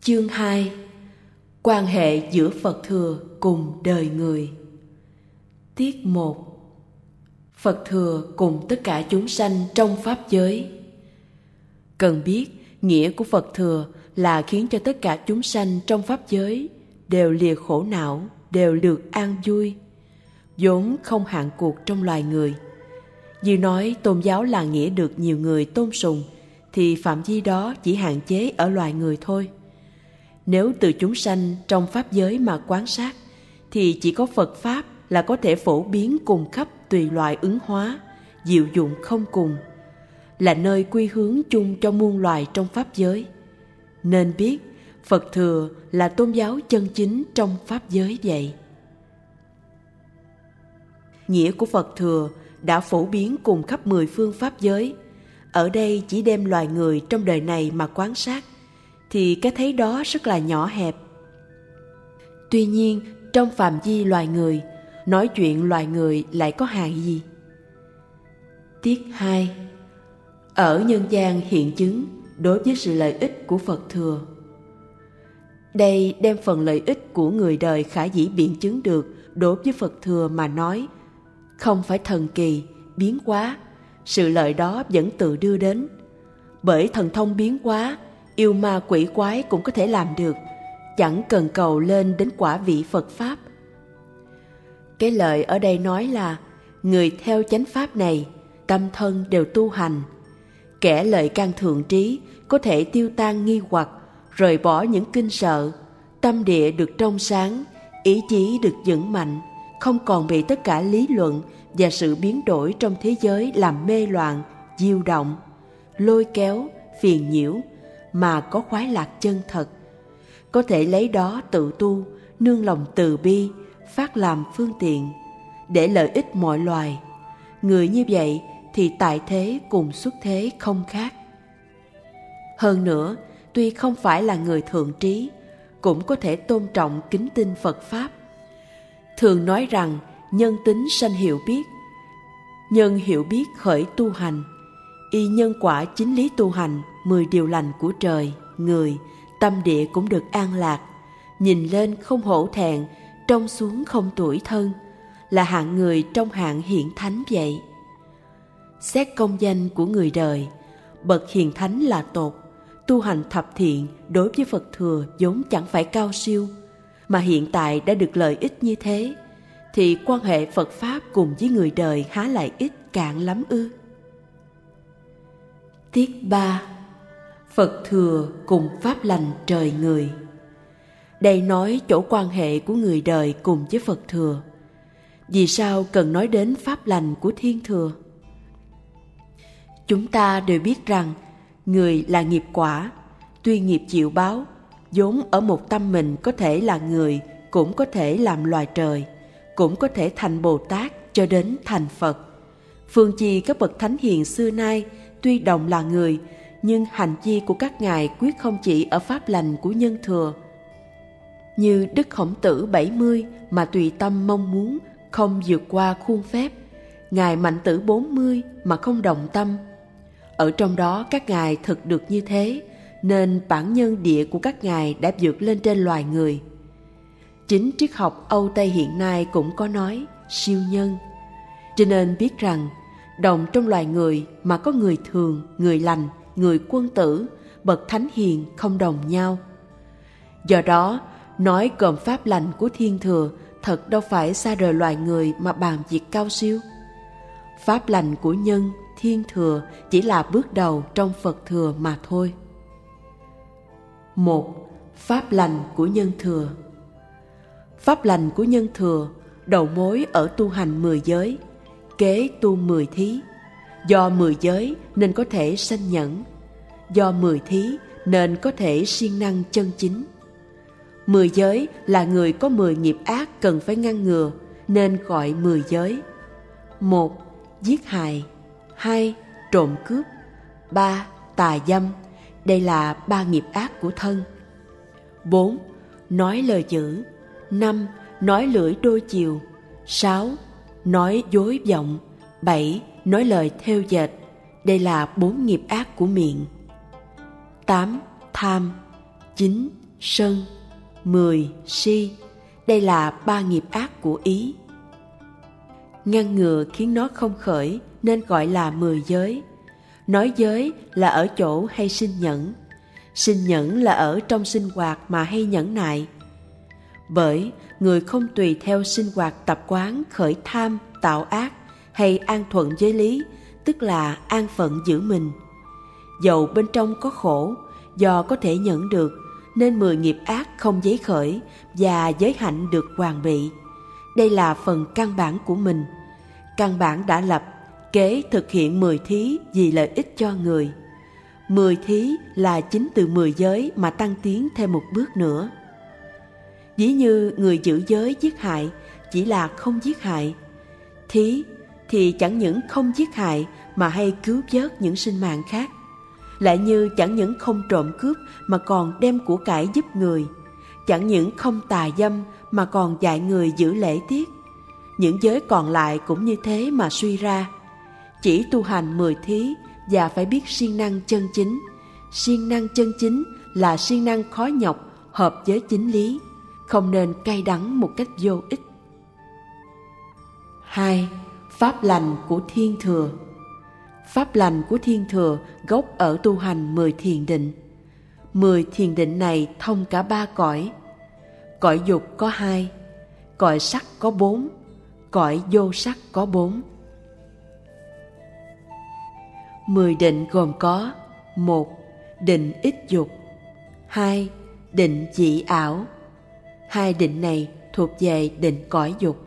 Chương 2. Quan hệ giữa Phật Thừa cùng đời người. Tiết 1. Phật Thừa cùng tất cả chúng sanh trong Pháp giới. Cần biết, nghĩa của Phật Thừa là khiến cho tất cả chúng sanh trong Pháp giới đều lìa khổ não, đều được an vui, vốn không hạn cuộc trong loài người. Như nói tôn giáo là nghĩa được nhiều người tôn sùng, thì phạm vi đó chỉ hạn chế ở loài người thôi. Nếu từ chúng sanh trong Pháp giới mà quan sát, thì chỉ có Phật Pháp là có thể phổ biến cùng khắp tùy loại ứng hóa, diệu dụng không cùng, là nơi quy hướng chung cho muôn loài trong Pháp giới. Nên biết, Phật Thừa là tôn giáo chân chính trong Pháp giới vậy. Nghĩa của Phật Thừa đã phổ biến cùng khắp 10 phương Pháp giới. Ở đây chỉ đem loài người trong đời này mà quan sát, thì cái thấy đó rất là nhỏ hẹp. Tuy nhiên, trong phạm vi loài người, nói chuyện loài người lại có hại gì? Tiết 2. Ở nhân gian hiện chứng đối với sự lợi ích của Phật Thừa. Đây đem phần lợi ích của người đời khả dĩ biện chứng được đối với Phật Thừa mà nói, không phải thần kỳ, biến hóa, sự lợi đó vẫn tự đưa đến. Bởi thần thông biến hóa, yêu ma quỷ quái cũng có thể làm được, chẳng cần cầu lên đến quả vị Phật Pháp. Cái lợi ở đây nói là, người theo chánh Pháp này, tâm thân đều tu hành. Kẻ lợi căn thượng trí có thể tiêu tan nghi hoặc, rời bỏ những kinh sợ, tâm địa được trong sáng, ý chí được vững mạnh, không còn bị tất cả lý luận và sự biến đổi trong thế giới làm mê loạn, diêu động, lôi kéo, phiền nhiễu, mà có khoái lạc chân thật. Có thể lấy đó tự tu, nương lòng từ bi, phát làm phương tiện, để lợi ích mọi loài. Người như vậy thì tại thế cùng xuất thế không khác. Hơn nữa, tuy không phải là người thượng trí, cũng có thể tôn trọng kính tin Phật Pháp. Thường nói rằng, nhân tính sanh hiểu biết, nhân hiểu biết khởi tu hành, y nhân quả chính lý tu hành 10 điều lành của trời, người, tâm địa cũng được an lạc, nhìn lên không hổ thẹn, trông xuống không tủi thân, là hạng người trong hạng hiển thánh vậy. Xét công danh của người đời, bậc hiền thánh là tột, tu hành thập thiện đối với Phật Thừa vốn chẳng phải cao siêu, mà hiện tại đã được lợi ích như thế, thì quan hệ Phật Pháp cùng với người đời há lại ít cạn lắm ư? Tiết 3. Phật Thừa cùng Pháp lành trời người. Đây nói chỗ quan hệ của người đời cùng với Phật Thừa. Vì sao cần nói đến Pháp lành của Thiên Thừa? Chúng ta đều biết rằng, người là nghiệp quả, tuy nghiệp chịu báo, vốn ở một tâm mình có thể là người, cũng có thể làm loài trời, cũng có thể thành Bồ Tát cho đến thành Phật. Phương chi các bậc thánh hiền xưa nay, tuy đồng là người, nhưng hành vi của các ngài quyết không chỉ ở pháp lành của nhân thừa. Như Đức Khổng Tử 70 mà tùy tâm mong muốn, không vượt qua khuôn phép. Ngài Mạnh Tử 40 mà không động tâm. Ở trong đó các ngài thực được như thế, nên bản nhân địa của các ngài đã vượt lên trên loài người. Chính triết học Âu Tây hiện nay cũng có nói siêu nhân. Cho nên biết rằng, đồng trong loài người mà có người thường, người lành, người quân tử, bậc thánh hiền không đồng nhau. Do đó, nói gồm pháp lành của Thiên Thừa thật đâu phải xa rời loài người mà bàn việc cao siêu. Pháp lành của nhân, Thiên Thừa chỉ là bước đầu trong Phật Thừa mà thôi. 1. Pháp lành của nhân thừa. Pháp lành của nhân thừa đầu mối ở tu hành 10 giới, kế tu 10 thí. Do 10 giới nên có thể sanh nhẫn, do 10 thí nên có thể siêng năng chân chính. 10 giới là người có 10 nghiệp ác cần phải ngăn ngừa, nên gọi 10 giới. 1. Giết hại. 2. Trộm cướp. 3. Tà dâm. Đây là 3 nghiệp ác của thân. 4. Nói lời dữ. 5. Nói lưỡi đôi chiều. 6. Nói dối vọng. 7. Nói lời thêu dệt. Đây là 4 nghiệp ác của miệng. 8. Tham. 9. sân, 10. Si. Đây là 3 nghiệp ác của ý. Ngăn ngừa khiến nó không khởi nên gọi là 10 giới. Nói giới là ở chỗ hay sinh nhẫn. Sinh nhẫn là ở trong sinh hoạt mà hay nhẫn nại. Bởi người không tùy theo sinh hoạt tập quán khởi tham, tạo ác hay an thuận giới lý, tức là an phận giữ mình. Dầu bên trong có khổ, do có thể nhẫn được, nên 10 nghiệp ác không giấy khởi và giới hạnh được hoàn bị. Đây là phần căn bản của mình. Căn bản đã lập, kế thực hiện 10 thí vì lợi ích cho người. 10 thí là chính từ 10 giới mà tăng tiến thêm một bước nữa. Ví như người giữ giới giết hại chỉ là không giết hại. Thí thì chẳng những không giết hại mà hay cứu vớt những sinh mạng khác. Lại như chẳng những không trộm cướp mà còn đem của cải giúp người. Chẳng những không tà dâm mà còn dạy người giữ lễ tiết. Những giới còn lại cũng như thế mà suy ra. Chỉ tu hành 10 thí và phải biết siêng năng chân chính. Siêng năng chân chính là siêng năng khó nhọc, hợp với chính lý, không nên cay đắng một cách vô ích. 2. Pháp lành của Thiên Thừa. Pháp lành của Thiên Thừa gốc ở tu hành 10 thiền định. 10 thiền định này thông cả 3 cõi. Cõi dục có 2, cõi sắc có 4, cõi vô sắc có 4. 10 định gồm có: 1. Định ít dục. 2. Định dị ảo. 2 định này thuộc về định cõi dục.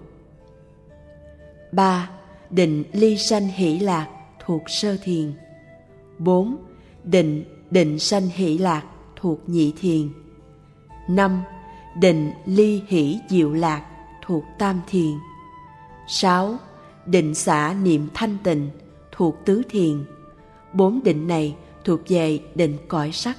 3. Định ly sanh hỷ lạc thuộc sơ thiền. 4. Định sanh hỷ lạc thuộc nhị thiền. 5. Định ly hỷ diệu lạc thuộc tam thiền. 6. Định xả niệm thanh tịnh thuộc tứ thiền. 4 định này thuộc về định cõi sắc.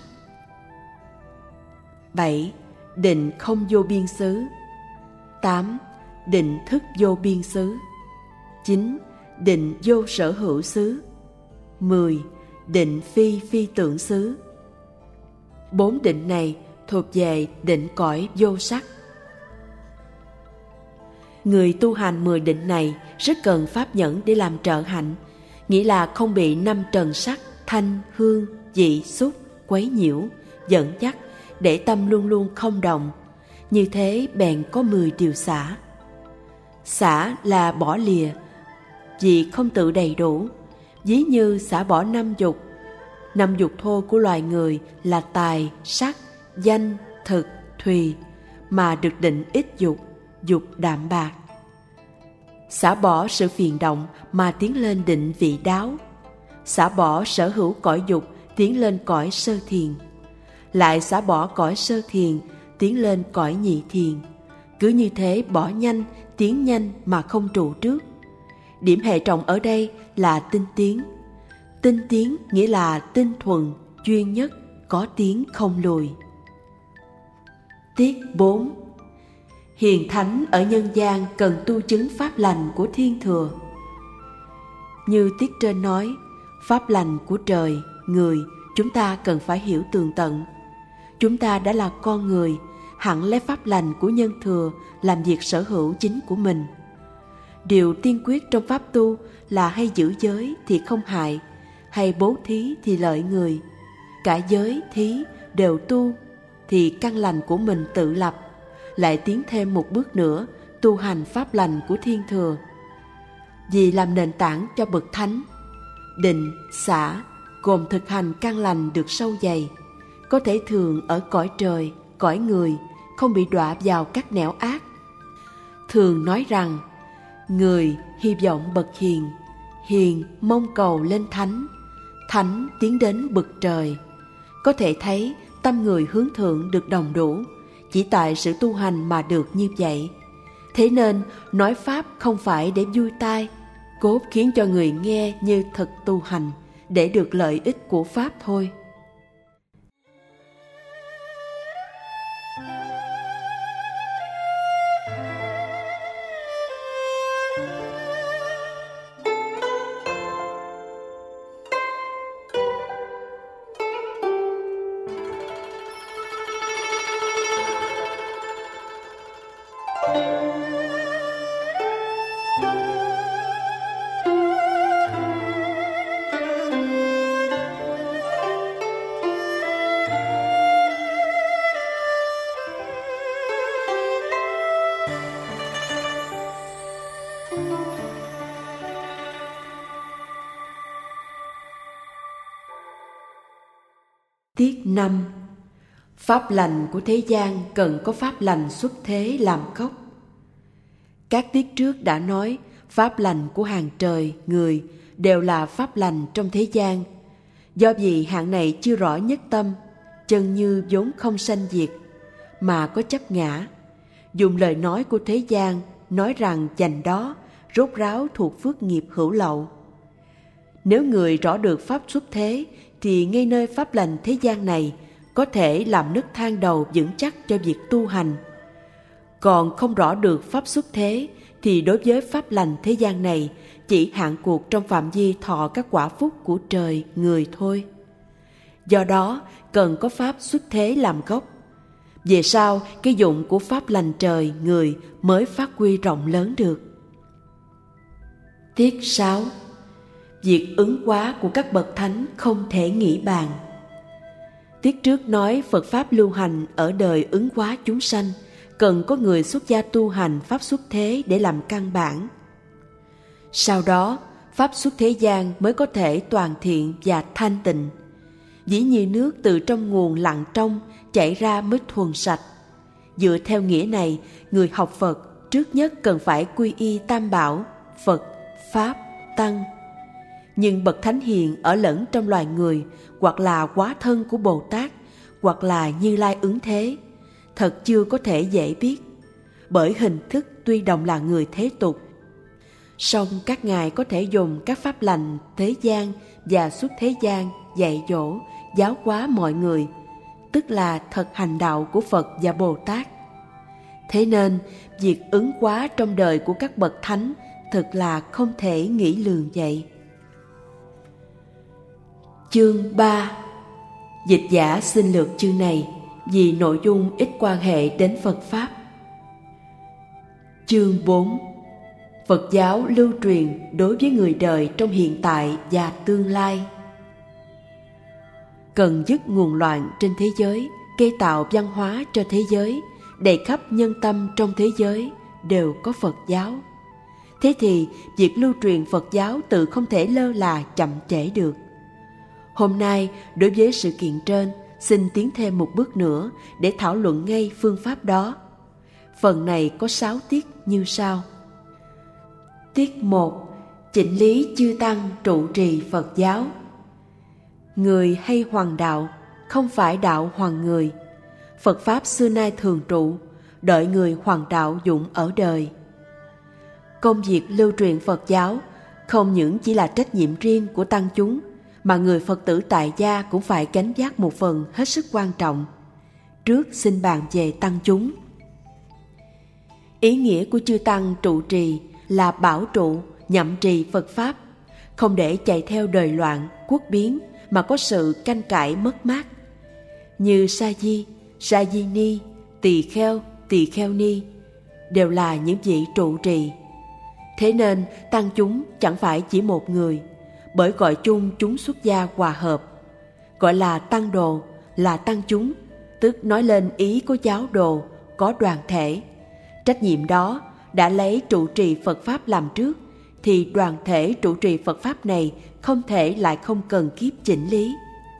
7. Định không vô biên xứ. 8. Định thức vô biên xứ. 9. Định vô sở hữu xứ. 10. Định phi phi tưởng xứ. 4 định này thuộc về định cõi vô sắc. Người tu hành 10 định này rất cần pháp nhẫn để làm trợ hạnh, nghĩa là không bị 5 trần sắc, thanh, hương, vị, xúc quấy nhiễu, dẫn dắt, để tâm luôn luôn không động. Như thế bèn có 10 điều xả. Xả là bỏ lìa, vì không tự đầy đủ. Ví như xả bỏ 5 dục. 5 dục thô của loài người là tài, sắc, danh, thực, thùy, mà được định ít dục, dục đạm bạc. Xả bỏ sự phiền động mà tiến lên định vị đáo. Xả bỏ sở hữu cõi dục, tiến lên cõi sơ thiền. Lại xả bỏ cõi sơ thiền, tiến lên cõi nhị thiền. Cứ như thế bỏ nhanh, tiến nhanh mà không trụ trước. Điểm hệ trọng ở đây là tinh tiến. Tinh tiến nghĩa là tinh thuần, chuyên nhất, có tiến không lùi. Tiết 4. Hiền thánh ở nhân gian cần tu chứng pháp lành của Thiên Thừa. Như tiết trên nói, pháp lành của trời, người chúng ta cần phải hiểu tường tận. Chúng ta đã là con người, hẳn lấy pháp lành của nhân thừa làm việc sở hữu chính của mình. Điều tiên quyết trong pháp tu là hay giữ giới thì không hại, hay bố thí thì lợi người. Cả giới, thí đều tu thì căn lành của mình tự lập, lại tiến thêm một bước nữa tu hành pháp lành của Thiên Thừa. Vì làm nền tảng cho bậc thánh, định, xả gồm thực hành căn lành được sâu dày, có thể thường ở cõi trời, cõi người, không bị đọa vào các nẻo ác. Thường nói rằng, người hy vọng bậc hiền, hiền mong cầu lên thánh, thánh tiến đến bậc trời. Có thể thấy tâm người hướng thượng được đồng đủ, chỉ tại sự tu hành mà được như vậy. Thế nên nói pháp không phải để vui tai, cốt khiến cho người nghe như thật tu hành, để được lợi ích của pháp thôi. Tiết 5. Pháp lành của thế gian cần có pháp lành xuất thế làm gốc. Các tiết trước đã nói pháp lành của hàng trời, người đều là pháp lành trong thế gian. Do vì hạng này chưa rõ nhất tâm, chân như vốn không sanh diệt, mà có chấp ngã. Dùng lời nói của thế gian nói rằng dành đó rốt ráo thuộc phước nghiệp hữu lậu. Nếu người rõ được pháp xuất thế thì ngay nơi pháp lành thế gian này có thể làm nấc thang đầu vững chắc cho việc tu hành. Còn không rõ được pháp xuất thế thì đối với pháp lành thế gian này chỉ hạn cuộc trong phạm vi thọ các quả phúc của trời, người thôi. Do đó cần có pháp xuất thế làm gốc. Về sau cái dụng của pháp lành trời, người mới phát huy rộng lớn được. Tiết 6. Việc ứng hóa của các bậc thánh không thể nghĩ bàn. Tiết trước nói Phật Pháp lưu hành ở đời ứng hóa chúng sanh, cần có người xuất gia tu hành Pháp xuất thế để làm căn bản. Sau đó, Pháp xuất thế gian mới có thể toàn thiện và thanh tịnh. Dĩ như nước từ trong nguồn lặng trong chảy ra mới thuần sạch. Dựa theo nghĩa này, người học Phật trước nhất cần phải quy y Tam Bảo, Phật, Pháp, Tăng. Nhưng bậc thánh hiền ở lẫn trong loài người, hoặc là hóa thân của Bồ Tát, hoặc là Như Lai ứng thế, thật chưa có thể dễ biết. Bởi hình thức tuy đồng là người thế tục, song các ngài có thể dùng các pháp lành thế gian và xuất thế gian dạy dỗ, giáo hóa mọi người, tức là thật hành đạo của Phật và Bồ Tát. Thế nên, việc ứng hóa trong đời của các bậc thánh thực là không thể nghĩ lường vậy. Chương 3. Dịch giả xin lược chương này vì nội dung ít quan hệ đến Phật Pháp. Chương 4. Phật giáo lưu truyền đối với người đời trong hiện tại và tương lai. Cần dứt nguồn loạn trên thế giới, cây tạo văn hóa cho thế giới, đầy khắp nhân tâm trong thế giới đều có Phật giáo. Thế thì việc lưu truyền Phật giáo tự không thể lơ là chậm trễ được. Hôm nay, đối với sự kiện trên, xin tiến thêm một bước nữa để thảo luận ngay phương pháp đó. Phần này có 6 tiết như sau. Tiết 1. Chỉnh lý chư tăng trụ trì Phật giáo. Người hay hoàng đạo, không phải đạo hoàng người. Phật Pháp xưa nay thường trụ, đợi người hoàng đạo dụng ở đời. Công việc lưu truyền Phật giáo không những chỉ là trách nhiệm riêng của tăng chúng, mà người Phật tử tại gia cũng phải gánh vác một phần hết sức quan trọng. Trước xin bàn về tăng chúng. Ý nghĩa của chư tăng trụ trì là bảo trụ, nhậm trì Phật Pháp, không để chạy theo đời loạn, quốc biến mà có sự canh cải mất mát. Như Sa Di, Sa Di Ni, Tỳ Kheo Ni đều là những vị trụ trì. Thế nên tăng chúng chẳng phải chỉ một người, bởi gọi chung chúng xuất gia hòa hợp. Gọi là tăng đồ, là tăng chúng, tức nói lên ý có giáo đồ, có đoàn thể. Trách nhiệm đó đã lấy trụ trì Phật Pháp làm trước, thì đoàn thể trụ trì Phật Pháp này không thể lại không cần kiếp chỉnh lý.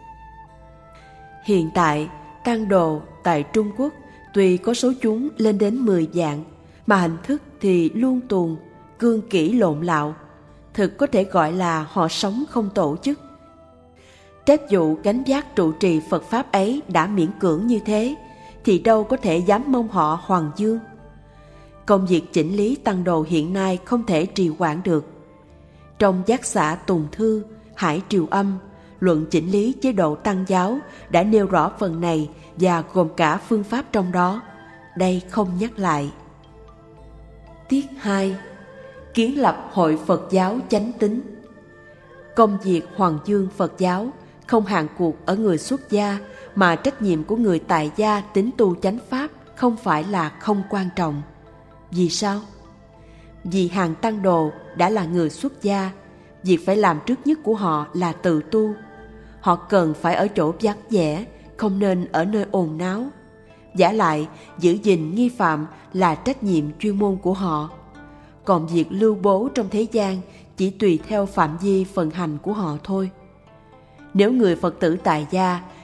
Hiện tại, tăng đồ tại Trung Quốc tuy có số chúng lên đến 10 vạn, mà hình thức thì luôn tuồng, cương kỷ lộn lạo. Thực có thể gọi là họ sống không tổ chức. Trách vụ gánh vác trụ trì Phật Pháp ấy đã miễn cưỡng như thế, thì đâu có thể dám mong họ hoàng dương. Công việc chỉnh lý tăng đồ hiện nay không thể trì hoãn được. Trong Giác Xạ Tùng Thư, Hải Triều Âm, luận chỉnh lý chế độ tăng giáo đã nêu rõ phần này và gồm cả phương pháp trong đó. Đây không nhắc lại. Tiết 2. Kiến lập Hội Phật giáo chánh tín. Công việc hoàng dương Phật giáo không hạn cuộc ở người xuất gia, mà trách nhiệm của người tại gia tín tu chánh pháp không phải là không quan trọng. Vì sao? Vì hàng tăng đồ đã là người xuất gia, việc phải làm trước nhất của họ là tự tu. Họ cần phải ở chỗ vắng vẻ, không nên ở nơi ồn náo. Vả lại, giữ gìn nghi phạm là trách nhiệm chuyên môn của họ. Còn việc lưu bố trong thế gian chỉ tùy theo phạm vi phần hành của họ thôi. Nếu người Phật tử tại gia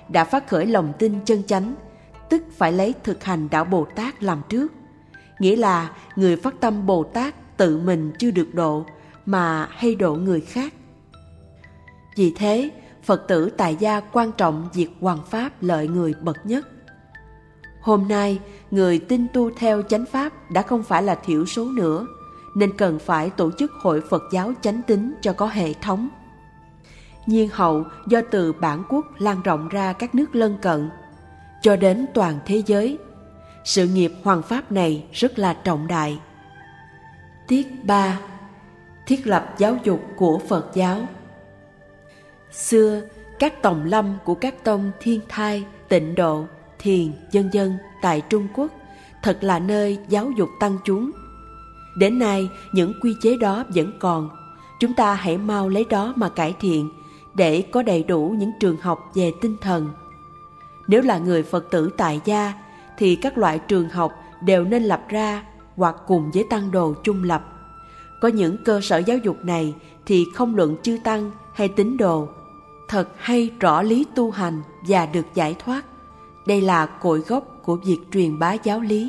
đã phát khởi lòng tin chân chánh, tức phải lấy thực hành đạo Bồ Tát làm trước. Nghĩa là người phát tâm Bồ Tát tự mình chưa được độ mà hay độ người khác. Vì thế, Phật tử tại gia quan trọng việc hoằng pháp lợi người bậc nhất. Hôm nay, người tin tu theo chánh pháp đã không phải là thiểu số nữa, nên cần phải tổ chức hội Phật giáo chánh tín cho có hệ thống. Nhiên hậu do từ bản quốc lan rộng ra các nước lân cận, cho đến toàn thế giới. Sự nghiệp hoằng pháp này rất là trọng đại. Tiết 3. Thiết lập giáo dục của Phật giáo. Xưa, các tòng lâm của các tông Thiên Thai, Tịnh Độ, Thiền, vân vân tại Trung Quốc thật là nơi giáo dục tăng chúng. Đến nay, những quy chế đó vẫn còn. Chúng ta hãy mau lấy đó mà cải thiện, để có đầy đủ những trường học về tinh thần. Nếu là người Phật tử tại gia, thì các loại trường học đều nên lập ra hoặc cùng với tăng đồ chung lập. Có những cơ sở giáo dục này thì không luận chư tăng hay tín đồ, thật hay rõ lý tu hành và được giải thoát. Đây là cội gốc của việc truyền bá giáo lý.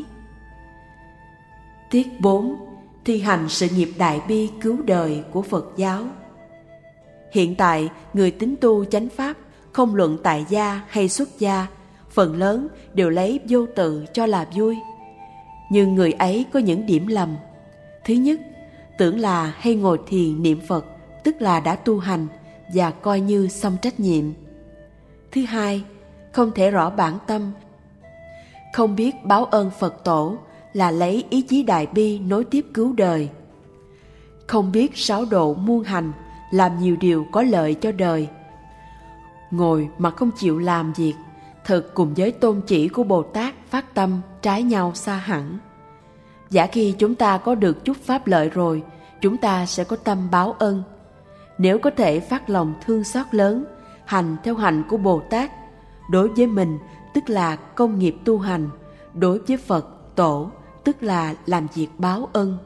Tiết 4. Thi hành sự nghiệp đại bi cứu đời của Phật giáo. Hiện tại, người tín tu chánh pháp, không luận tại gia hay xuất gia, phần lớn đều lấy vô tự cho là vui. Nhưng người ấy có những điểm lầm. Thứ nhất, tưởng là hay ngồi thiền niệm Phật, tức là đã tu hành và coi như xong trách nhiệm. Thứ hai, không thể rõ bản tâm, không biết báo ơn Phật tổ là lấy ý chí đại bi nối tiếp cứu đời. Không biết sáu độ muôn hành, làm nhiều điều có lợi cho đời. Ngồi mà không chịu làm việc, thực cùng với tôn chỉ của Bồ Tát phát tâm trái nhau xa hẳn. Giả khi chúng ta có được chút pháp lợi rồi, chúng ta sẽ có tâm báo ân. Nếu có thể phát lòng thương xót lớn, hành theo hành của Bồ Tát, đối với mình tức là công nghiệp tu hành, đối với Phật, Tổ tức là làm việc báo ân.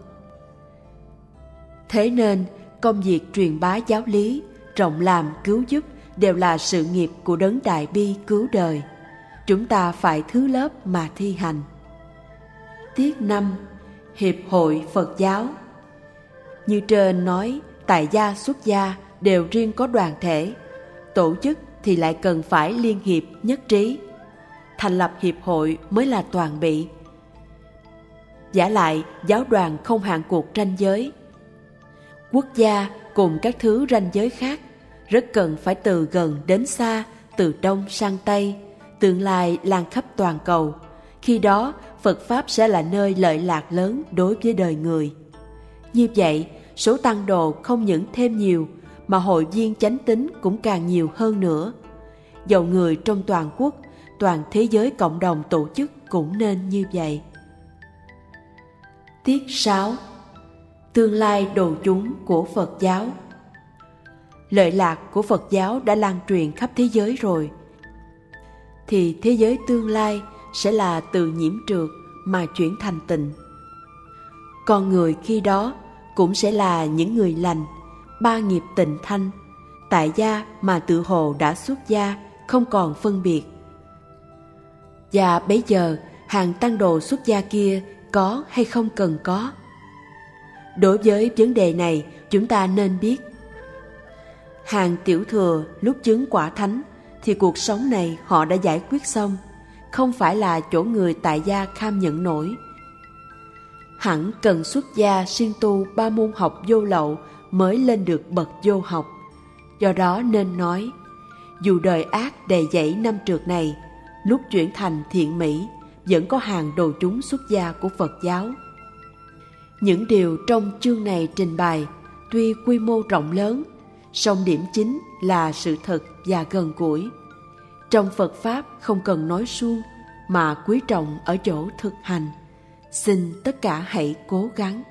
Thế nên, công việc truyền bá giáo lý, rộng làm cứu giúp đều là sự nghiệp của đấng đại bi cứu đời. Chúng ta phải thứ lớp mà thi hành. Tiết 5. Hiệp hội Phật giáo. Như trên nói, tại gia xuất gia đều riêng có đoàn thể, tổ chức thì lại cần phải liên hiệp nhất trí. Thành lập hiệp hội mới là toàn bị. Vả lại, giáo đoàn không hạn cuộc ranh giới. Quốc gia cùng các thứ ranh giới khác rất cần phải từ gần đến xa, từ đông sang tây, tương lai lan khắp toàn cầu. Khi đó, Phật Pháp sẽ là nơi lợi lạc lớn đối với đời người. Như vậy, số tăng đồ không những thêm nhiều, mà hội viên chánh tín cũng càng nhiều hơn nữa. Dầu người trong toàn quốc, toàn thế giới cộng đồng tổ chức cũng nên như vậy. Tiết 6. Tương lai đồ chúng của Phật giáo. Lợi lạc của Phật giáo đã lan truyền khắp thế giới rồi, thì thế giới tương lai sẽ là từ nhiễm trượt mà chuyển thành tịnh. Con người khi đó cũng sẽ là những người lành, ba nghiệp tịnh thanh, tại gia mà tự hồ đã xuất gia, không còn phân biệt. Và bấy giờ hàng tăng đồ xuất gia kia có hay không cần có? Đối với vấn đề này, chúng ta nên biết, hàng tiểu thừa lúc chứng quả thánh thì cuộc sống này họ đã giải quyết xong, không phải là chỗ người tại gia kham nhận nổi. Hẳn cần xuất gia siêng tu 3 môn học vô lậu mới lên được bậc vô học. Do đó nên nói, dù đời ác đầy dẫy năm trượt này, lúc chuyển thành thiện mỹ, vẫn có hàng đồ chúng xuất gia của Phật giáo. Những điều trong chương này trình bày tuy quy mô rộng lớn, song điểm chính là sự thật và gần gũi. Trong Phật Pháp không cần nói suông, mà quý trọng ở chỗ thực hành. Xin tất cả hãy cố gắng.